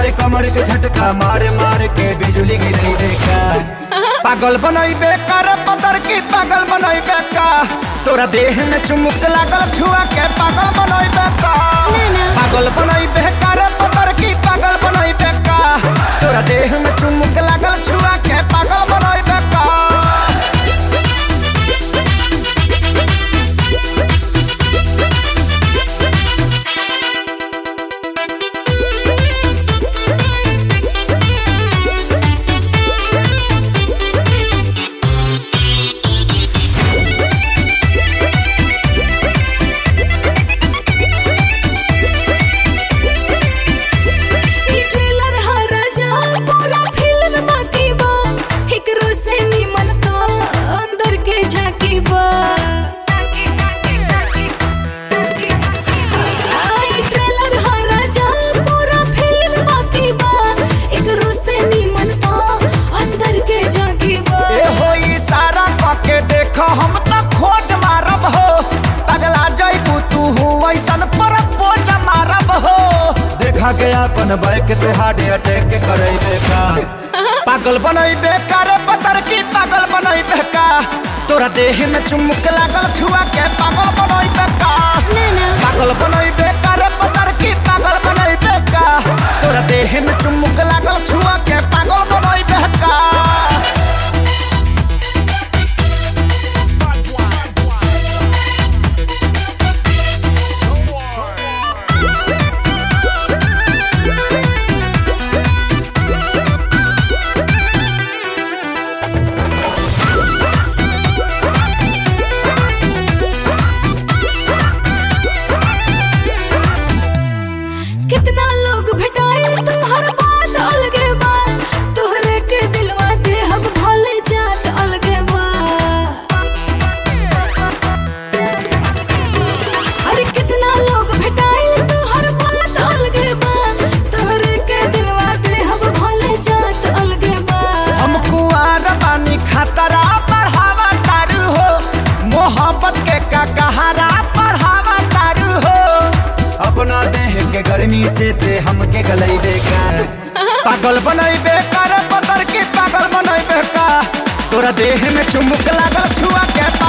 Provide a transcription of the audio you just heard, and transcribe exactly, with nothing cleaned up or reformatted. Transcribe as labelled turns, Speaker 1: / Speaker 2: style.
Speaker 1: तोहरे कमर के झटका मारे मारे के बिजली गिरई देखा। पागल बनई बेकार पतर की पागल बनई बेका, तोरा देह में चुमुक लागल छुआ के पागल बनई बेका। पागल बनई बेकार पतर की पागल बनई बेका, तोरा देह में चुमुक लागल छुआ के पागल बनई बेका। हम तो खोज मारब हो, पगला जइबू तू ऐसन पर पोज मारब हो। देखा गया अपन बैक ते हार्ट अटैक करई बेका। पागल बनई बेकार पतर की पागल बनई बेका, तोरा देह में चुमुक लागल छुआ के पागल बनई बेका। पागल बनई बेकार पतर की पागल बनई बेका, तोरा देह में चुमुक लागल छुआ के पागल बनई बेका।
Speaker 2: कितना लोग भेटाए तोहर बात अलगे बा, तोहरे के दिलवा दे हम भले जात अलगे बा। अरे कितना लोग भेटाए तोहर बात अलगे बा, तोहरे के दिलवा दे हम भले जात अलगे बा।
Speaker 1: हम कुआर बानी खतरा बढ़ावा तारू हो, मोहब्बत के का कहारा बढ़ावा तारू हो। अपना देह के गर्मी से ते हमके गलई बेका। पागल बनई बेकार पतर की पागल बनई बेका, तोरा देह में चुमुक लागल छुआ के